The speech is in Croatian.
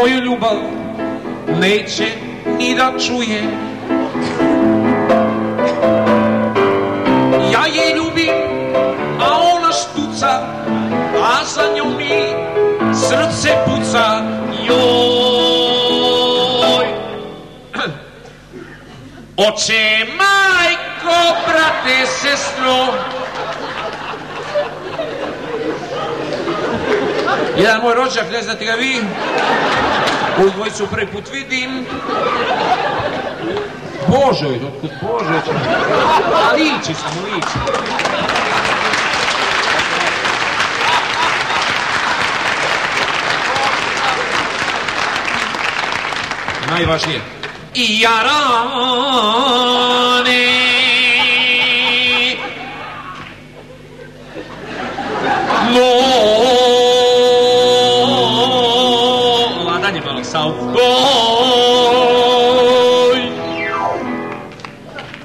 moju ljubav neće ni da čuje. Ja je ljubim, a ona štuca, a za njom mi srce puca. Joj, oče, majko, brate, sestro. Jedan moj rođak, ne znate ga vi, koju dvojicu prvi put vidim. Bože, otkud Bože, liči samo, liči. Najvažnije. I jarane no ladanje malo sao